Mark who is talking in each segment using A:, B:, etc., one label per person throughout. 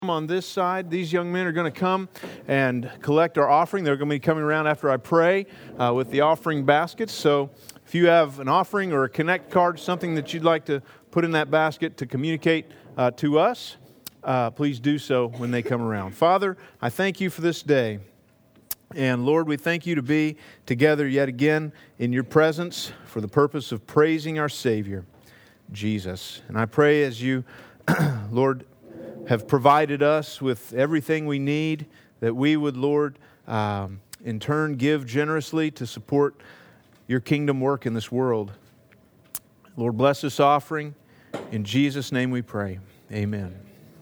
A: On this side, these young men are going to come and collect our offering. They're going to be coming around after I pray with the offering baskets. So if you have an offering or a connect card, something that you'd like to put in that basket to communicate to us, please do so when they come around. Father, I thank you for this day. And Lord, we thank you to be together yet again in your presence for the purpose of praising our Savior, Jesus. And I pray as you, Lord, have provided us with everything we need, that we would, Lord, in turn give generously to support your kingdom work in this world. Lord, bless this offering. In Jesus' name we pray. Amen.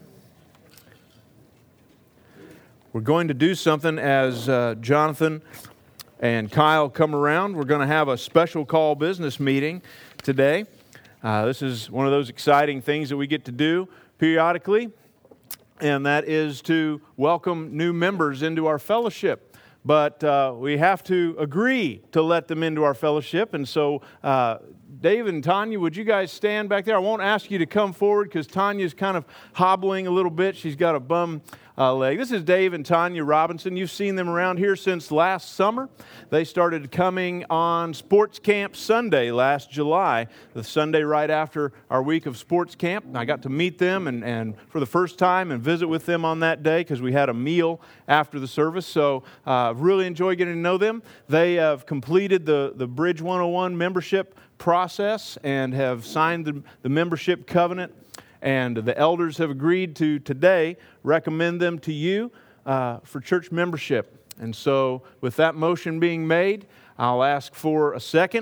A: We're going to do something as Jonathan and Kyle come around. We're going to have a special call business meeting today. This is one of those exciting things that we get to do periodically, and that is to welcome new members into our fellowship. But we have to agree to let them into our fellowship. And so, David and Tanya, would you guys stand back there? I won't ask you to come forward because Tanya's kind of hobbling a little bit. She's got a bum leg. This is Dave and Tanya Robinson. You've seen them around here since last summer. They started coming on Sports Camp Sunday last July, the Sunday right after our week of Sports Camp. I got to meet them and for the first time and visit with them on that day because we had a meal after the service. So really enjoyed getting to know them. They have completed the Bridge 101 membership process and have signed the membership covenant. And the elders have agreed to today recommend them to you for church membership. And so with that motion being made, I'll ask for a second.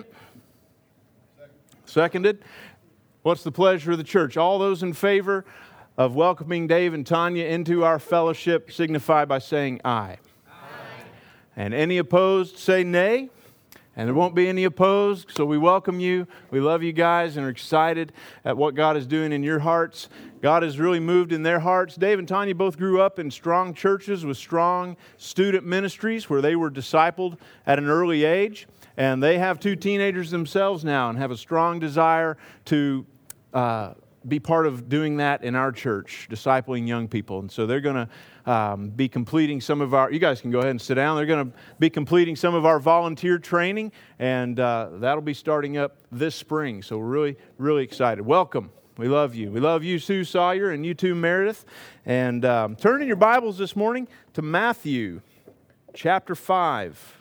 A: Seconded. What's the pleasure of the church? All those in favor of welcoming Dave and Tanya into our fellowship signify by saying aye. Aye. And any opposed say nay. And there won't be any opposed, so we welcome you. We love you guys and are excited at what God is doing in your hearts. God has really moved in their hearts. Dave and Tanya both grew up in strong churches with strong student ministries where they were discipled at an early age. And they have two teenagers themselves now and have a strong desire to be part of doing that in our church, discipling young people. And so they're going to be completing some of our, you guys can go ahead and sit down. They're going to be completing some of our volunteer training, and that'll be starting up this spring. So we're really, really excited. Welcome. We love you. We love you, Sue Sawyer, and you too, Meredith. And turn in your Bibles this morning to Matthew chapter 5.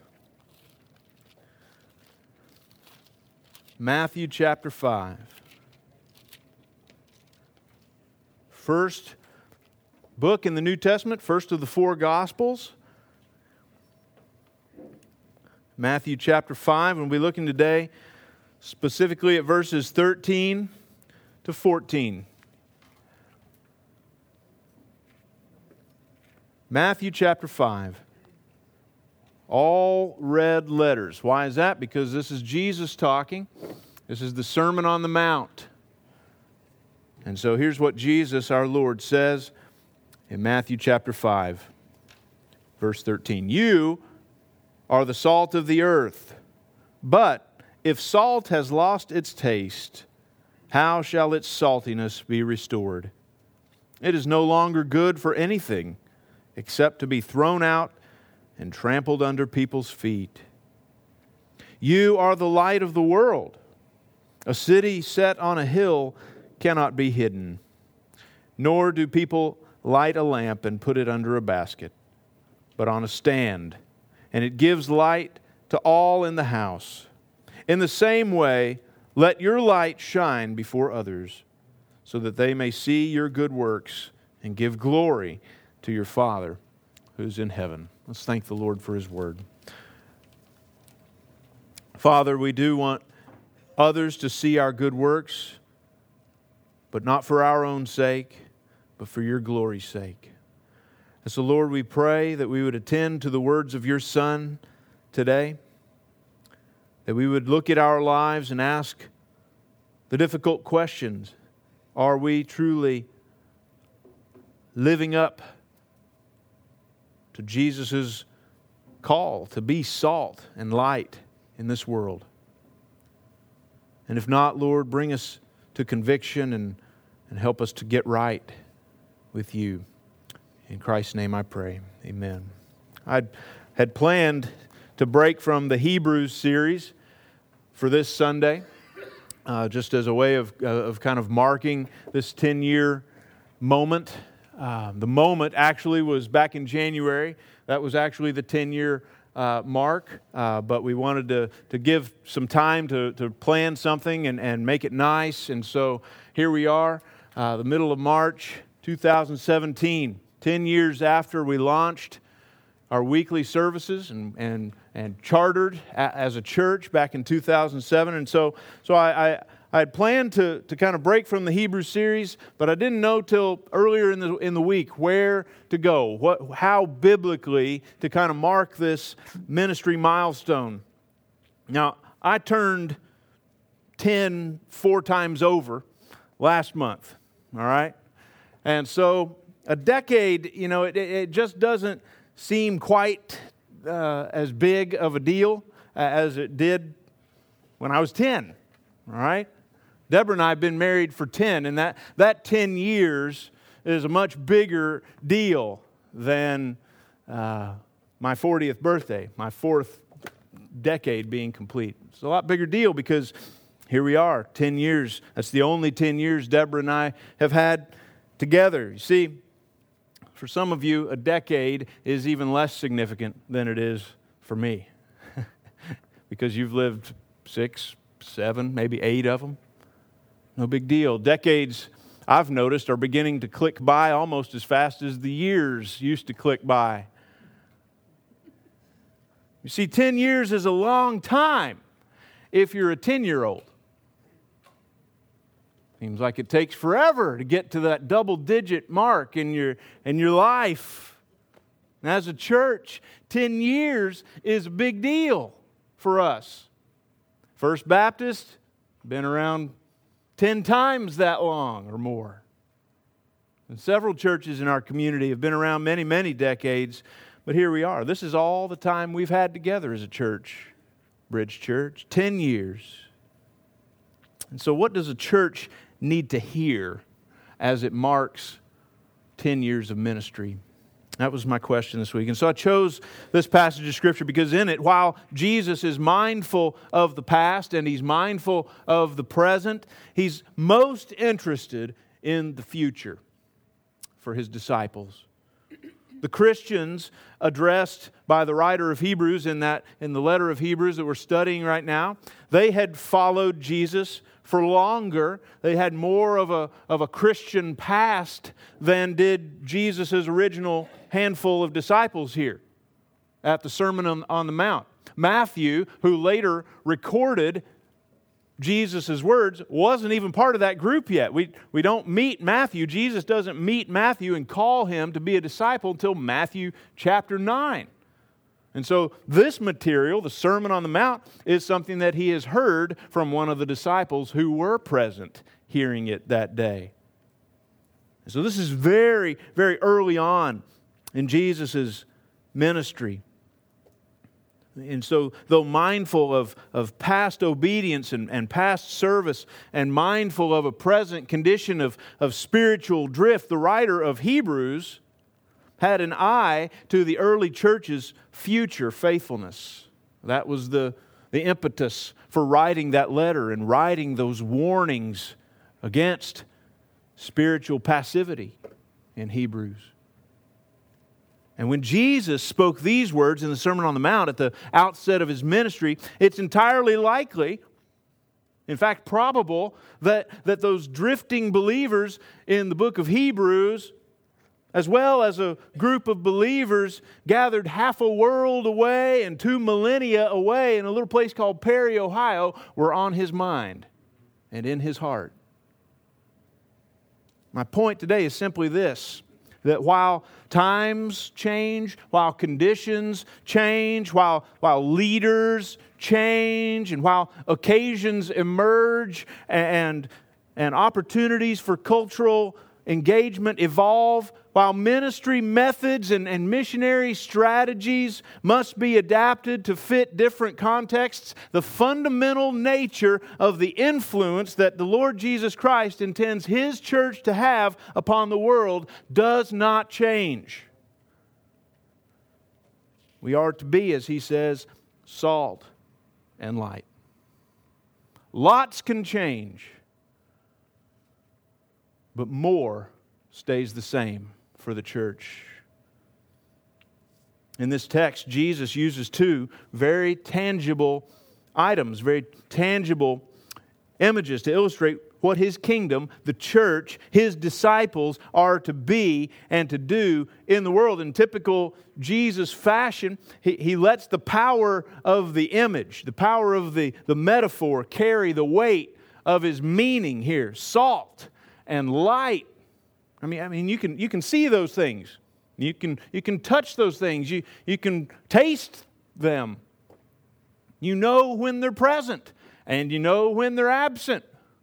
A: Matthew chapter 5. First book in the New Testament, first of the four Gospels. Matthew chapter 5, and we'll be looking today specifically at verses 13 to 14. Matthew chapter 5. All red letters. Why is that? Because this is Jesus talking. This is the Sermon on the Mount. And so here's what Jesus, our Lord, says in Matthew chapter 5, verse 13. You are the salt of the earth, but if salt has lost its taste, how shall its saltiness be restored? It is no longer good for anything except to be thrown out and trampled under people's feet. You are the light of the world. A city set on a hill cannot be hidden, nor do people light a lamp and put it under a basket, but on a stand, and it gives light to all in the house. In the same way, let your light shine before others, so that they may see your good works and give glory to your Father who's in heaven. Let's thank the Lord for His word. Father, we do want others to see our good works, but not for our own sake, but for your glory's sake. And so, Lord, we pray that we would attend to the words of your Son today, that we would look at our lives and ask the difficult questions. Are we truly living up to Jesus' call to be salt and light in this world? And if not, Lord, bring us to conviction and help us to get right with you. In Christ's name I pray. Amen. I had planned to break from the Hebrews series for this Sunday, just as a way of kind of marking this 10-year moment. The moment actually was back in January. That was actually the 10-year mark, but we wanted to give some time to plan something and make it nice. And so here we are, the middle of March 2017, 10 years after we launched our weekly services and chartered as a church back in 2007. And so I had planned to kind of break from the Hebrew series, but I didn't know till earlier in the week where to go, how biblically to kind of mark this ministry milestone. Now, I turned 10 4 times over last month, all right? And so a decade, it just doesn't seem quite as big of a deal as it did when I was 10, all right? Deborah and I have been married for 10, and that 10 years is a much bigger deal than my 40th birthday, my 4th decade being complete. It's a lot bigger deal because here we are, 10 years. That's the only 10 years Deborah and I have had together. You see, for some of you, a decade is even less significant than it is for me because you've lived 6, 7, maybe 8 of them. No big deal. Decades, I've noticed, are beginning to click by almost as fast as the years used to click by. You see, 10 years is a long time if you're a 10-year-old. Seems like it takes forever to get to that double-digit mark in your life. And as a church, 10 years is a big deal for us. First Baptist, been around 10 times that long or more. And several churches in our community have been around many, many decades, but here we are. This is all the time we've had together as a church, Bridge Church, 10 years. And so what does a church need to hear as it marks 10 years of ministry? That was my question this week. And so I chose this passage of Scripture because in it, while Jesus is mindful of the past and He's mindful of the present, He's most interested in the future for His disciples. The Christians addressed by the writer of Hebrews in the letter of Hebrews that we're studying right now, they had followed Jesus for longer. They had more of a Christian past than did Jesus' original handful of disciples here at the Sermon on the Mount. Matthew, who later recorded Jesus' words, wasn't even part of that group yet. We don't meet Matthew. Jesus doesn't meet Matthew and call him to be a disciple until Matthew chapter 9. And so this material, the Sermon on the Mount, is something that he has heard from one of the disciples who were present hearing it that day. And so this is very, very early on in Jesus' ministry. And so, though mindful of past obedience and past service and mindful of a present condition of spiritual drift, the writer of Hebrews had an eye to the early church's future faithfulness. That was the impetus for writing that letter and writing those warnings against spiritual passivity in Hebrews. And when Jesus spoke these words in the Sermon on the Mount at the outset of His ministry, it's entirely likely, in fact probable, that those drifting believers in the book of Hebrews, as well as a group of believers gathered half a world away and 2 millennia away in a little place called Perry, Ohio, were on His mind and in His heart. My point today is simply this: that while times change, while conditions change, while leaders change, and while occasions emerge and opportunities for cultural engagement evolve, while ministry methods and missionary strategies must be adapted to fit different contexts, the fundamental nature of the influence that the Lord Jesus Christ intends His church to have upon the world does not change. We are to be, as He says, salt and light. Lots can change, but more stays the same for the church. In this text, Jesus uses two very tangible items, very tangible images to illustrate what His kingdom, the church, His disciples are to be and to do in the world. In typical Jesus fashion, He lets the power of the image, the power of the metaphor carry the weight of His meaning here. Salt and light. I mean, you can see those things. You can touch those things. You can taste them. You know when they're present, and you know when they're absent.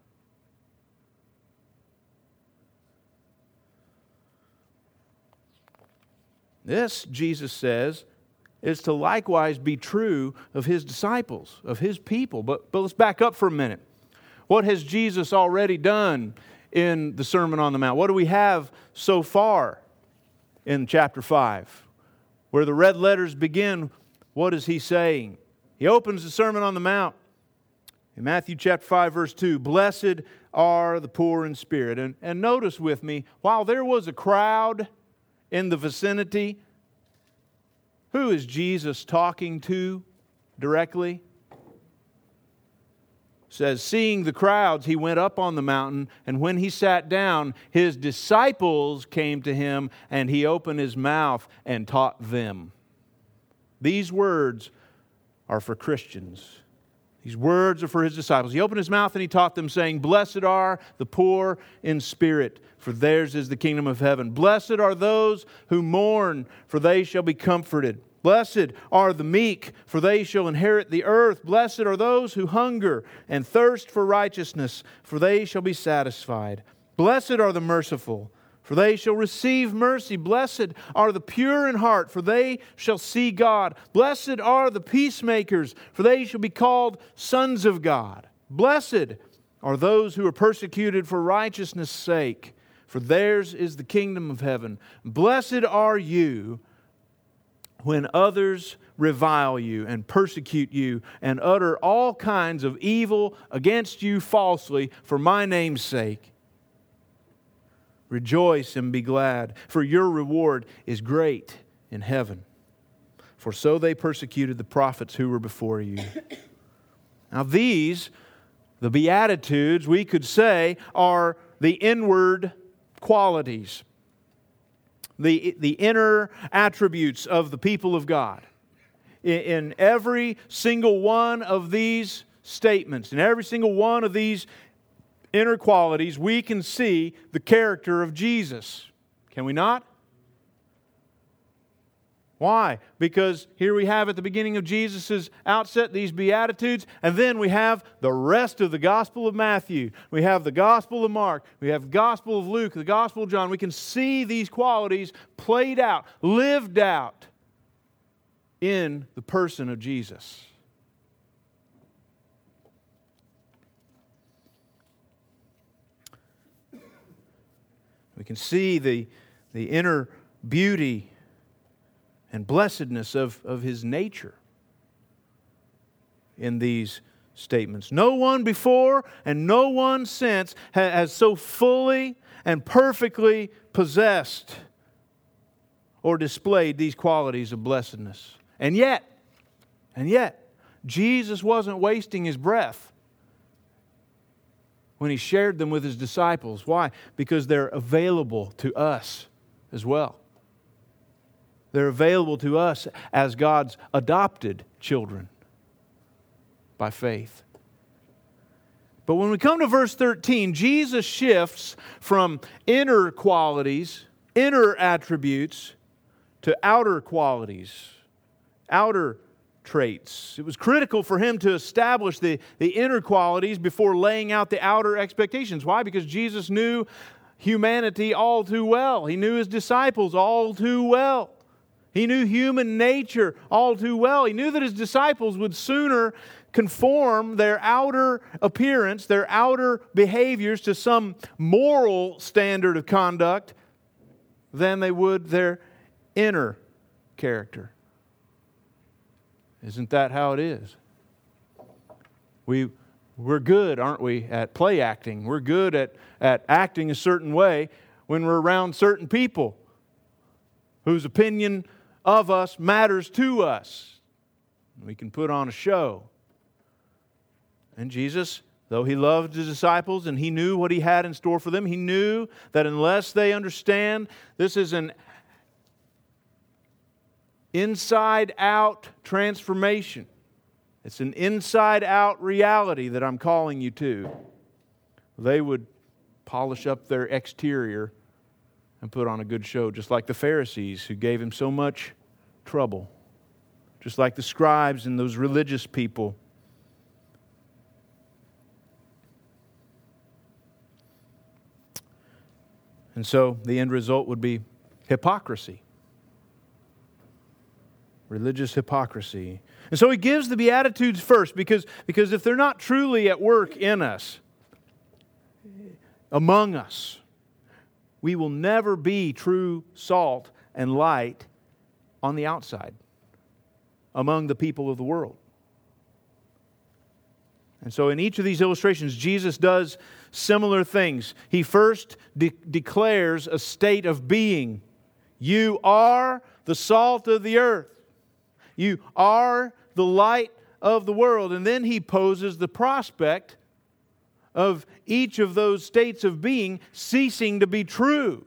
A: This, Jesus says, is to likewise be true of His disciples, of His people. But let's back up for a minute. What has Jesus already done in the Sermon on the Mount? What do we have so far in chapter 5? Where the red letters begin, what is He saying? He opens the Sermon on the Mount in Matthew chapter 5, verse 2. Blessed are the poor in spirit. And notice with me, while there was a crowd in the vicinity, who is Jesus talking to directly? Says, seeing the crowds, He went up on the mountain, and when He sat down, His disciples came to Him, and He opened His mouth and taught them. These words are for Christians. These words are for His disciples. He opened His mouth and He taught them, saying, Blessed are the poor in spirit, for theirs is the kingdom of heaven. Blessed are those who mourn, for they shall be comforted. Blessed are the meek, for they shall inherit the earth. Blessed are those who hunger and thirst for righteousness, for they shall be satisfied. Blessed are the merciful, for they shall receive mercy. Blessed are the pure in heart, for they shall see God. Blessed are the peacemakers, for they shall be called sons of God. Blessed are those who are persecuted for righteousness' sake, for theirs is the kingdom of heaven. Blessed are you when others revile you and persecute you and utter all kinds of evil against you falsely for my name's sake. Rejoice and be glad, for your reward is great in heaven. For so they persecuted the prophets who were before you. Now these, the Beatitudes, we could say, are the inward qualities, the inner attributes of the people of God. In every single one of these statements, in every single one of these inner qualities, we can see the character of Jesus. Can we not? Why? Because here we have at the beginning of Jesus' outset these Beatitudes, and then we have the rest of the Gospel of Matthew. We have the Gospel of Mark. We have the Gospel of Luke, the Gospel of John. We can see these qualities played out, lived out in the person of Jesus. We can see the inner beauty and blessedness of His nature in these statements. No one before and no one since has so fully and perfectly possessed or displayed these qualities of blessedness. And yet, Jesus wasn't wasting His breath when He shared them with His disciples. Why? Because they're available to us as well. They're available to us as God's adopted children by faith. But when we come to verse 13, Jesus shifts from inner qualities, inner attributes, to outer qualities, outer traits. It was critical for Him to establish the inner qualities before laying out the outer expectations. Why? Because Jesus knew humanity all too well. He knew His disciples all too well. He knew human nature all too well. He knew that His disciples would sooner conform their outer appearance, their outer behaviors to some moral standard of conduct than they would their inner character. Isn't that how it is? We're good, aren't we, at play acting. We're good at acting a certain way when we're around certain people whose opinion of us matters to us. We can put on a show. And Jesus, though He loved His disciples and He knew what He had in store for them, He knew that unless they understand this is an inside-out transformation, it's an inside-out reality that I'm calling you to, they would polish up their exterior and put on a good show, just like the Pharisees who gave Him so much trouble, just like the scribes and those religious people. And so the end result would be hypocrisy. Religious hypocrisy. And so He gives the Beatitudes first because if they're not truly at work in us, among us, we will never be true salt and light on the outside, among the people of the world. And so in each of these illustrations, Jesus does similar things. He first declares a state of being. You are the salt of the earth. You are the light of the world. And then He poses the prospect of each of those states of being ceasing to be true.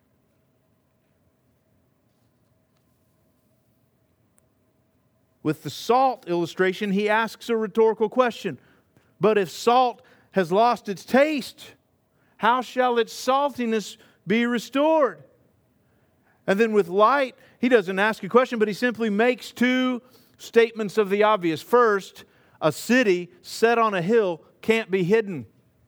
A: With the salt illustration, He asks a rhetorical question. But if salt has lost its taste, how shall its saltiness be restored? And then with light, He doesn't ask a question, but He simply makes two statements of the obvious. First, a city set on a hill can't be hidden.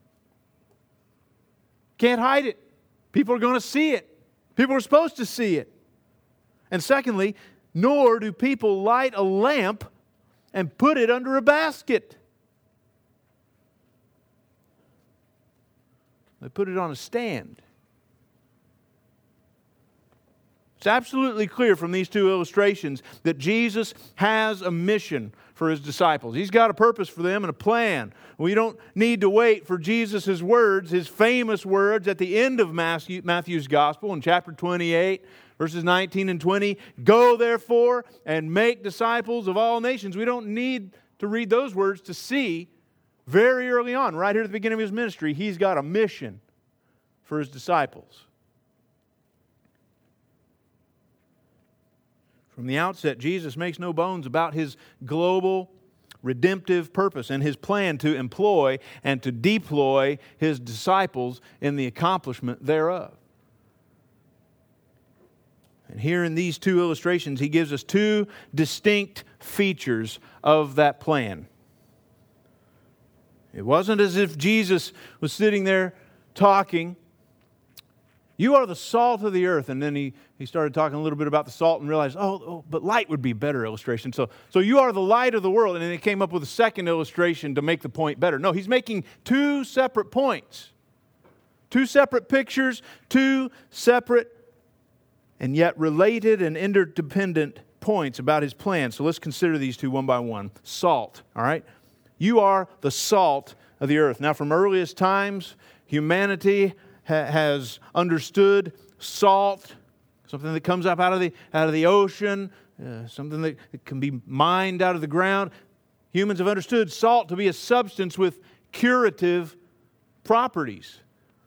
A: Can't hide it. People are going to see it. People are supposed to see it. And secondly, nor do people light a lamp and put it under a basket. They put it on a stand. It's absolutely clear from these two illustrations that Jesus has a mission for His disciples. He's got a purpose for them and a plan. We don't need to wait for Jesus' words, His famous words at the end of Matthew's Gospel in chapter 28, verses 19 and 20. Go therefore and make disciples of all nations. We don't need to read those words to see very early on, right here at the beginning of His ministry, He's got a mission for His disciples. From the outset, Jesus makes no bones about His global redemptive purpose and His plan to employ and to deploy His disciples in the accomplishment thereof. And here in these two illustrations, He gives us two distinct features of that plan. It wasn't as if Jesus was sitting there talking, you are the salt of the earth. And then he started talking a little bit about the salt and realized, but light would be a better illustration. So you are the light of the world. And then he came up with a second illustration to make the point better. No, He's making two separate points. Two separate pictures, two separate and yet related and interdependent points about His plan. So let's consider these two one by one. Salt, all right? You are the salt of the earth. Now, from earliest times, humanity has understood salt, something that comes up out of the ocean, something that can be mined out of the ground. Humans have understood salt to be a substance with curative properties.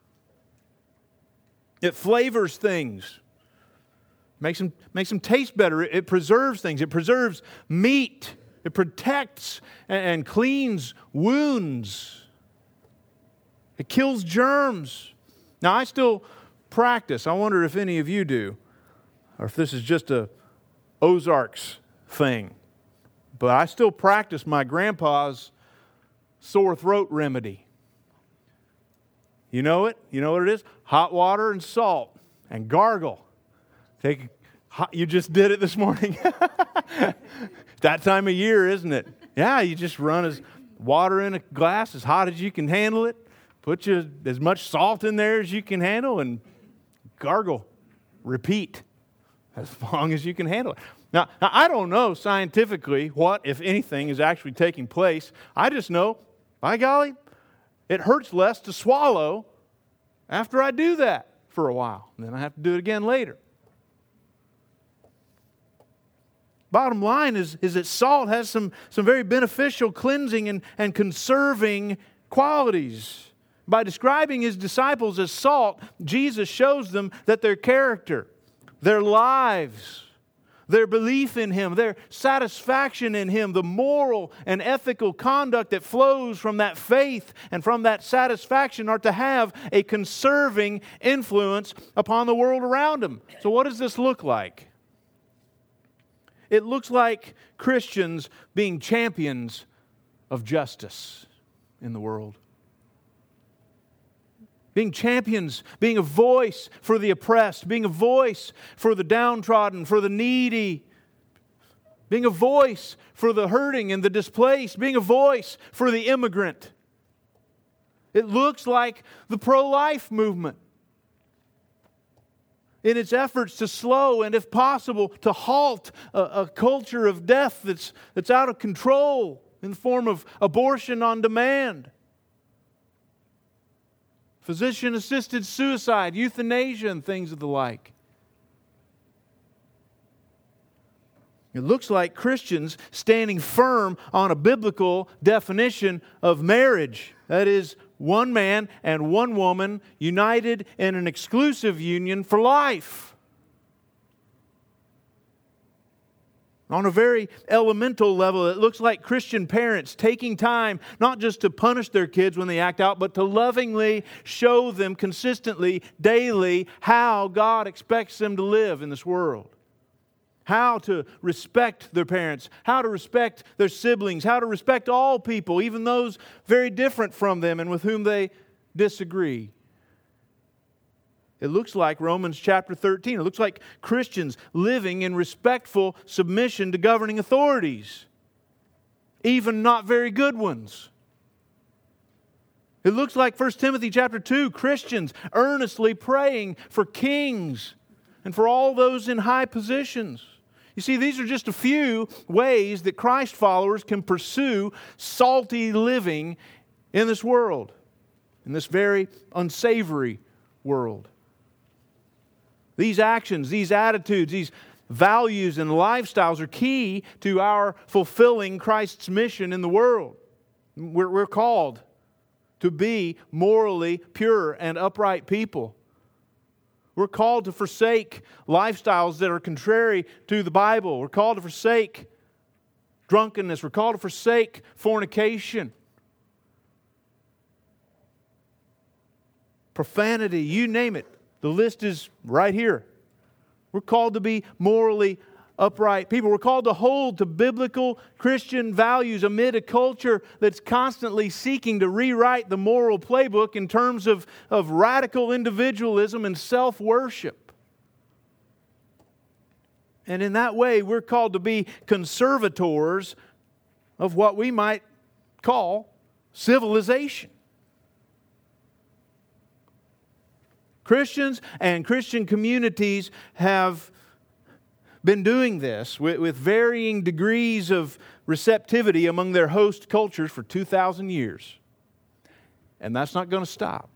A: It flavors things, makes them taste better. It preserves things. It preserves meat. It protects and cleans wounds. It kills germs. Now, I still practice. I wonder if any of you do, or if this is just a Ozarks thing. But I still practice my grandpa's sore throat remedy. You know it? You know what it is? Hot water and salt and gargle. You just did it this morning. That time of year, isn't it? Yeah, you just run water in a glass as hot as you can handle it. Put as much salt in there as you can handle and gargle. Repeat as long as you can handle it. Now, I don't know scientifically what, if anything, is actually taking place. I just know, by golly, it hurts less to swallow after I do that for a while. And then I have to do it again later. Bottom line is that salt has some very beneficial cleansing and conserving qualities. By describing His disciples as salt, Jesus shows them that their character, their lives, their belief in Him, their satisfaction in Him, the moral and ethical conduct that flows from that faith and from that satisfaction are to have a conserving influence upon the world around them. So what does this look like? It looks like Christians being champions of justice in the world. Being champions, being a voice for the oppressed, being a voice for the downtrodden, for the needy, being a voice for the hurting and the displaced, being a voice for the immigrant. It looks like the pro-life movement in its efforts to slow and, if possible, to halt a culture of death that's out of control in the form of abortion on demand, physician-assisted suicide, euthanasia, and things of the like. It looks like Christians standing firm on a biblical definition of marriage. That is, one man and one woman united in an exclusive union for life. On a very elemental level, it looks like Christian parents taking time not just to punish their kids when they act out, but to lovingly show them consistently, daily, how God expects them to live in this world. How to respect their parents, how to respect their siblings, how to respect all people, even those very different from them and with whom they disagree. It looks like Romans chapter 13. It looks like Christians living in respectful submission to governing authorities, even not very good ones. It looks like 1 Timothy chapter 2, Christians earnestly praying for kings and for all those in high positions. You see, these are just a few ways that Christ followers can pursue salty living in this world, in this very unsavory world. These actions, these attitudes, these values and lifestyles are key to our fulfilling Christ's mission in the world. We're called to be morally pure and upright people. We're called to forsake lifestyles that are contrary to the Bible. We're called to forsake drunkenness. We're called to forsake fornication, profanity, you name it. The list is right here. We're called to be morally upright people. We're called to hold to biblical Christian values amid a culture that's constantly seeking to rewrite the moral playbook in terms of radical individualism and self-worship. And in that way, we're called to be conservators of what we might call civilization. Christians and Christian communities have been doing this with varying degrees of receptivity among their host cultures for 2,000 years. And that's not going to stop.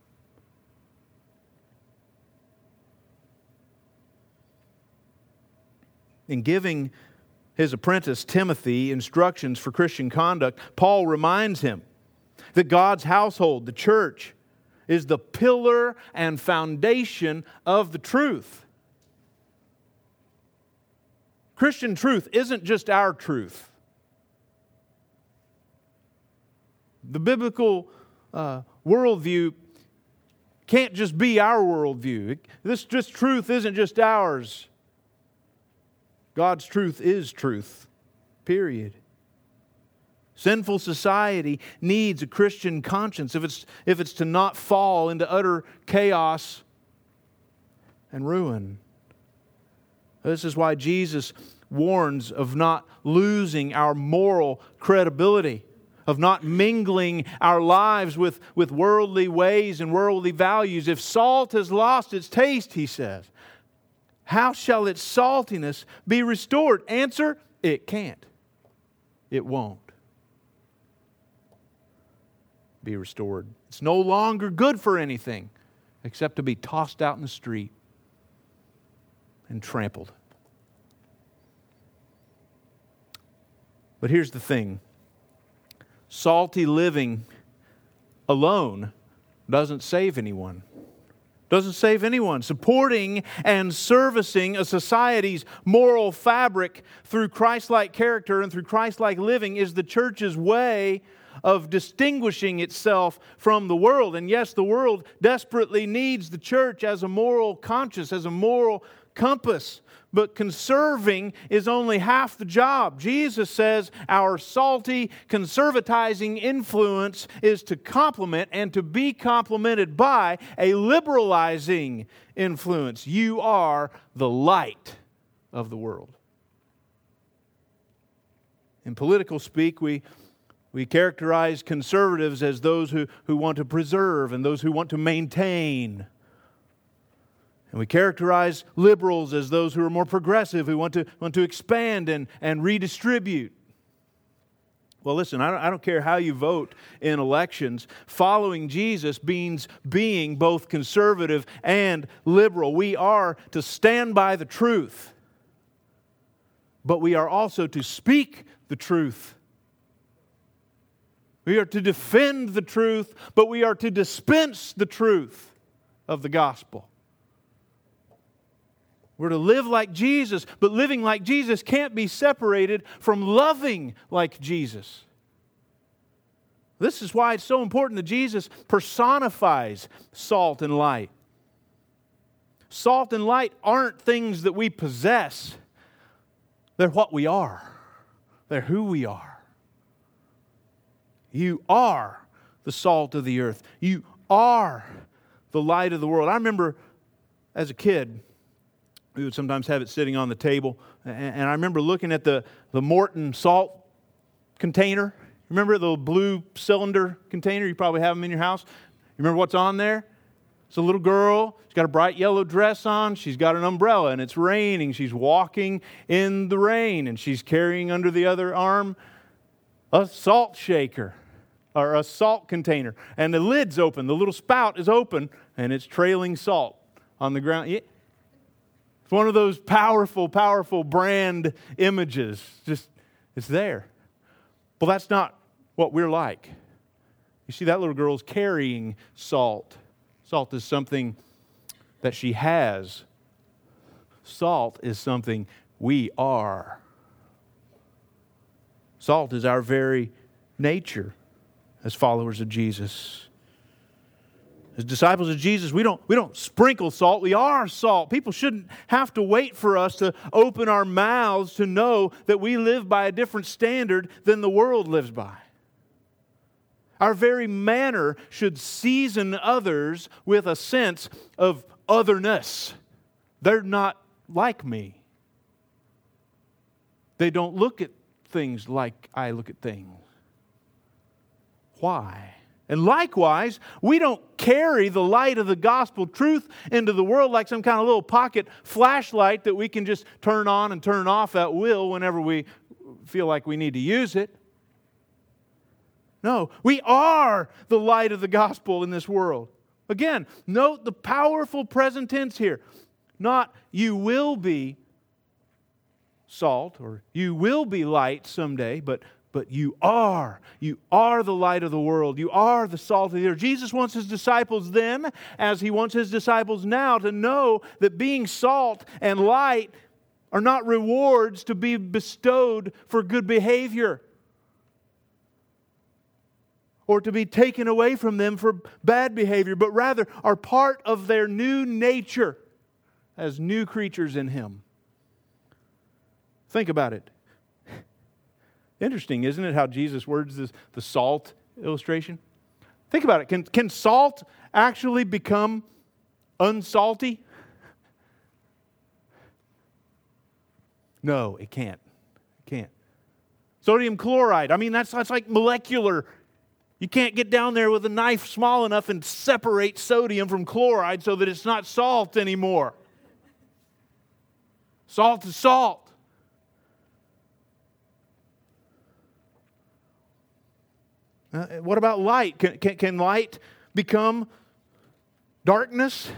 A: In giving his apprentice Timothy instructions for Christian conduct, Paul reminds him that God's household, the church, is the pillar and foundation of the truth. Christian truth isn't just our truth. The biblical worldview can't just be our worldview. This truth isn't just ours. God's truth is truth, period. Sinful society needs a Christian conscience if it's to not fall into utter chaos and ruin. This is why Jesus warns of not losing our moral credibility, of not mingling our lives with worldly ways and worldly values. If salt has lost its taste, he says, how shall its saltiness be restored? Answer, it can't. It won't be restored. It's no longer good for anything except to be tossed out in the street and trampled. But here's the thing. Salty living alone doesn't save anyone. Doesn't save anyone. Supporting and servicing a society's moral fabric through Christ-like character and through Christ-like living is the church's way of distinguishing itself from the world. And yes, the world desperately needs the church as a moral conscience, as a moral compass. But conserving is only half the job. Jesus says our salty, conservatizing influence is to complement and to be complemented by a liberalizing influence. You are the light of the world. In political speak, we characterize conservatives as those who want to preserve and those who want to maintain. And we characterize liberals as those who are more progressive, who want to expand and redistribute. Well, listen, I don't care how you vote in elections. Following Jesus means being both conservative and liberal. We are to stand by the truth, but we are also to speak the truth. We are to defend the truth, but we are to dispense the truth of the gospel. We're to live like Jesus, but living like Jesus can't be separated from loving like Jesus. This is why it's so important that Jesus personifies salt and light. Salt and light aren't things that we possess. They're what we are. They're who we are. You are the salt of the earth. You are the light of the world. I remember as a kid, we would sometimes have it sitting on the table, and I remember looking at the Morton salt container. Remember the blue cylinder container? You probably have them in your house. You remember what's on there? It's a little girl. She's got a bright yellow dress on. She's got an umbrella, and it's raining. She's walking in the rain, and she's carrying under the other arm a salt shaker or a salt container. And the lid's open. The little spout is open, and it's trailing salt on the ground. It's one of those powerful, powerful brand images. Just, it's there. Well, that's not what we're like. You see, that little girl's carrying salt. Salt is something that she has. Salt is something we are. Salt is our very nature as followers of Jesus. As disciples of Jesus, we don't sprinkle salt. We are salt. People shouldn't have to wait for us to open our mouths to know that we live by a different standard than the world lives by. Our very manner should season others with a sense of otherness. They're not like me. They don't look at things like I look at things. Why? And likewise, we don't carry the light of the gospel truth into the world like some kind of little pocket flashlight that we can just turn on and turn off at will whenever we feel like we need to use it. No, we are the light of the gospel in this world. Again, note the powerful present tense here. Not you will be salt or you will be light someday, but you are. You are the light of the world. You are the salt of the earth. Jesus wants His disciples then, as He wants His disciples now, to know that being salt and light are not rewards to be bestowed for good behavior or to be taken away from them for bad behavior, but rather are part of their new nature as new creatures in Him. Think about it. Interesting, isn't it, how Jesus words this, the salt illustration? Think about it. Can salt actually become unsalty? No, it can't. It can't. Sodium chloride, I mean, that's like molecular. You can't get down there with a knife small enough and separate sodium from chloride so that it's not salt anymore. Salt is salt. What about light? Can light become darkness?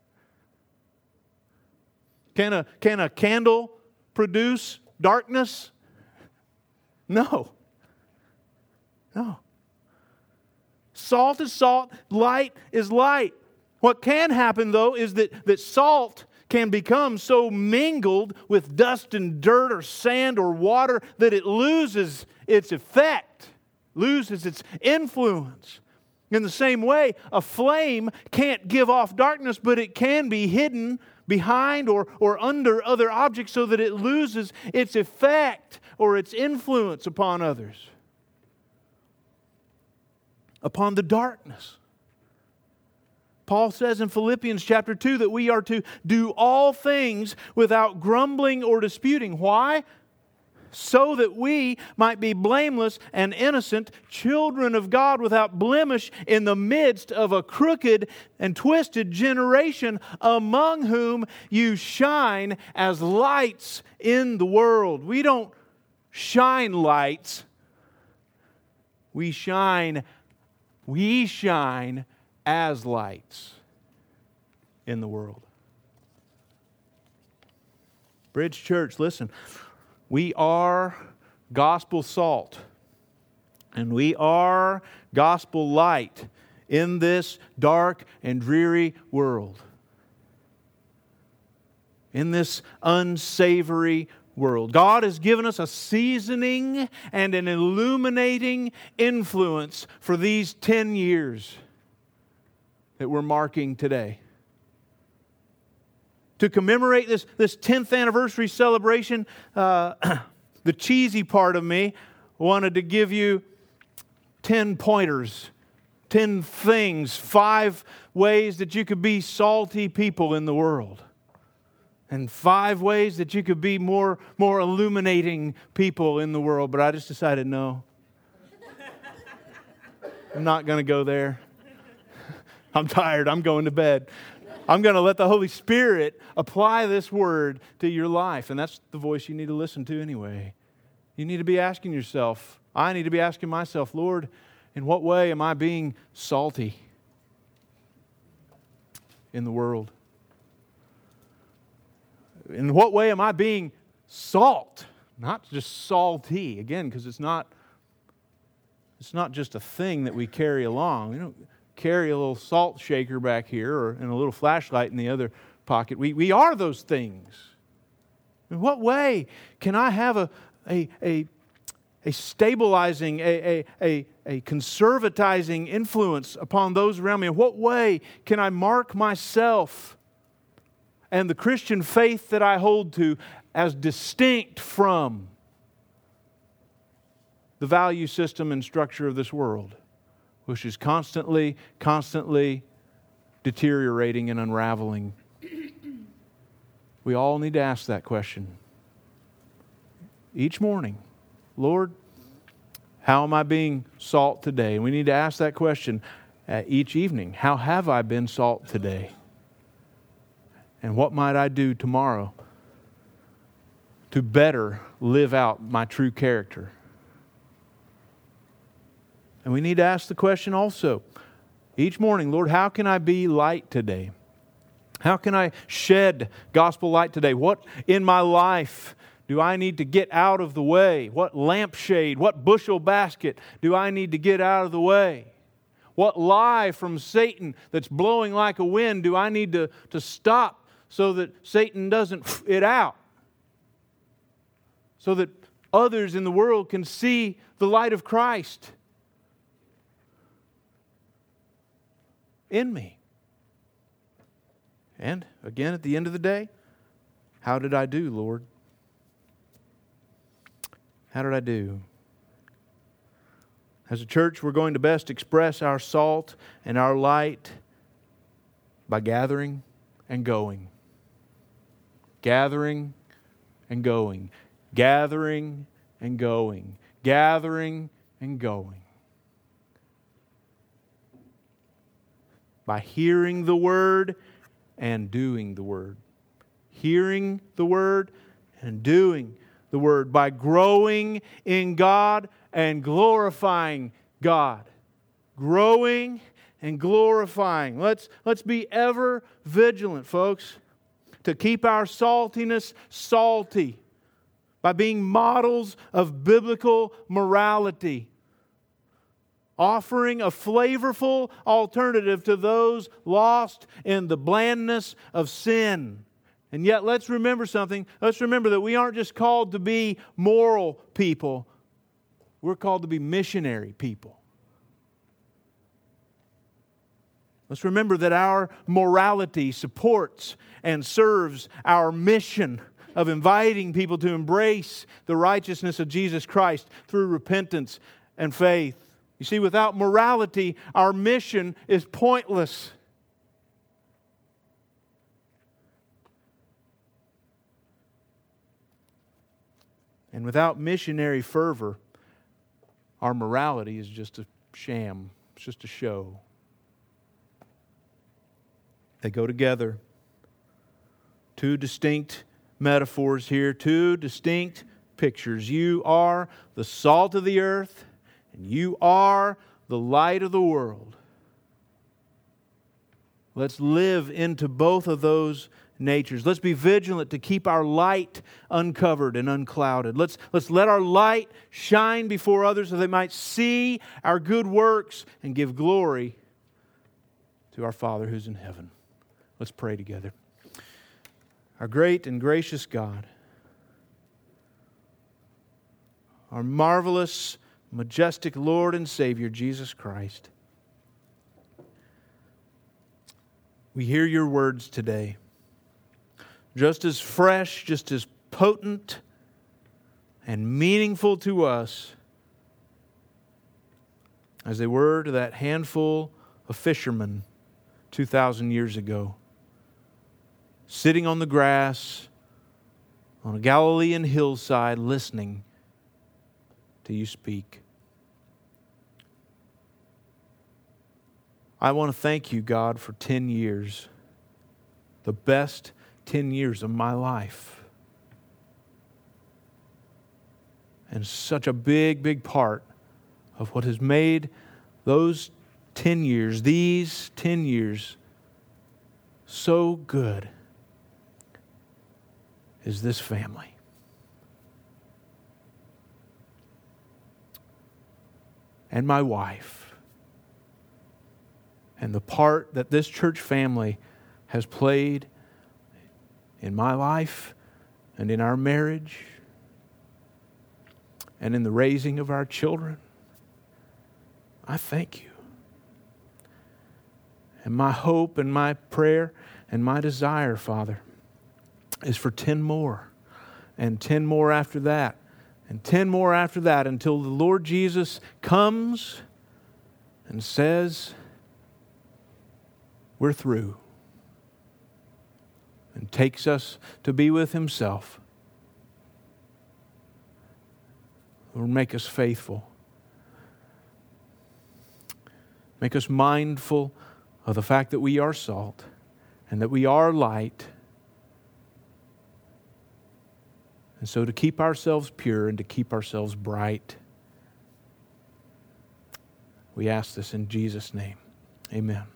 A: Can a candle produce darkness? No. No. Salt is salt, light is light. What can happen, though, is that salt can become so mingled with dust and dirt or sand or water that it loses its effect, loses its influence. In the same way, a flame can't give off darkness, but it can be hidden behind or under other objects so that it loses its effect or its influence upon others, upon the darkness. Paul says in Philippians chapter 2 that we are to do all things without grumbling or disputing. Why? So that we might be blameless and innocent, children of God without blemish in the midst of a crooked and twisted generation, among whom you shine as lights in the world. We don't shine lights. We shine as lights in the world. Bridge Church, listen. We are gospel salt, and we are gospel light in this dark and dreary world, in this unsavory world. God has given us a seasoning and an illuminating influence for these 10 years that we're marking today. To commemorate this 10th anniversary celebration, the cheesy part of me wanted to give you 10 pointers, 10 things, 5 ways that you could be salty people in the world, and 5 ways that you could be more illuminating people in the world. But I just decided, no, I'm not going to go there. I'm tired. I'm going to bed. I'm going to let the Holy Spirit apply this word to your life. And that's the voice you need to listen to anyway. You need to be asking yourself, I need to be asking myself, Lord, in what way am I being salty in the world? In what way am I being salt? Not just salty, again, because it's not just a thing that we carry along. We don't carry a little salt shaker back here and a little flashlight in the other pocket. We are those things. In what way can I have a stabilizing, a conservatizing influence upon those around me? In what way can I mark myself and the Christian faith that I hold to as distinct from the value system and structure of this world, which is constantly deteriorating and unraveling? We all need to ask that question each morning. Lord, how am I being salt today? And we need to ask that question each evening. How have I been salt today? And what might I do tomorrow to better live out my true character? And we need to ask the question also each morning, Lord, how can I be light today? How can I shed gospel light today? What in my life do I need to get out of the way? What lampshade, what bushel basket do I need to get out of the way? What lie from Satan that's blowing like a wind do I need to stop so that Satan doesn't it out? So that others in the world can see the light of Christ in me. And again, at the end of the day, how did I do, Lord? How did I do? As a church, we're going to best express our salt and our light by gathering and going. Gathering and going. Gathering and going. Gathering and going. By hearing the Word and doing the Word. Hearing the Word and doing the Word. By growing in God and glorifying God. Growing and glorifying. Let's be ever vigilant, folks, to keep our saltiness salty by being models of biblical morality, offering a flavorful alternative to those lost in the blandness of sin. And yet, let's remember something. Let's remember that we aren't just called to be moral people. We're called to be missionary people. Let's remember that our morality supports and serves our mission of inviting people to embrace the righteousness of Jesus Christ through repentance and faith. You see, without morality, our mission is pointless. And without missionary fervor, our morality is just a sham. It's just a show. They go together. Two distinct metaphors here, two distinct pictures. You are the salt of the earth, and you are the light of the world. Let's live into both of those natures. Let's be vigilant to keep our light uncovered and unclouded. Let's let our light shine before others so they might see our good works and give glory to our Father who's in heaven. Let's pray together. Our great and gracious God, our marvelous, majestic Lord and Savior, Jesus Christ, we hear your words today, just as fresh, just as potent and meaningful to us as they were to that handful of fishermen 2,000 years ago, sitting on the grass on a Galilean hillside listening to you speak. I want to thank you, God, for 10 years, the best 10 years of my life. And such a big, big part of what has made those 10 years, these 10 years, so good is this family. And my wife. And the part that this church family has played in my life and in our marriage and in the raising of our children. I thank you. And my hope and my prayer and my desire, Father, is for 10 more and 10 more after that and 10 more after that until the Lord Jesus comes and says, we're through, and takes us to be with Himself. Lord, make us faithful. Make us mindful of the fact that we are salt and that we are light. And so to keep ourselves pure and to keep ourselves bright. We ask this in Jesus' name. Amen.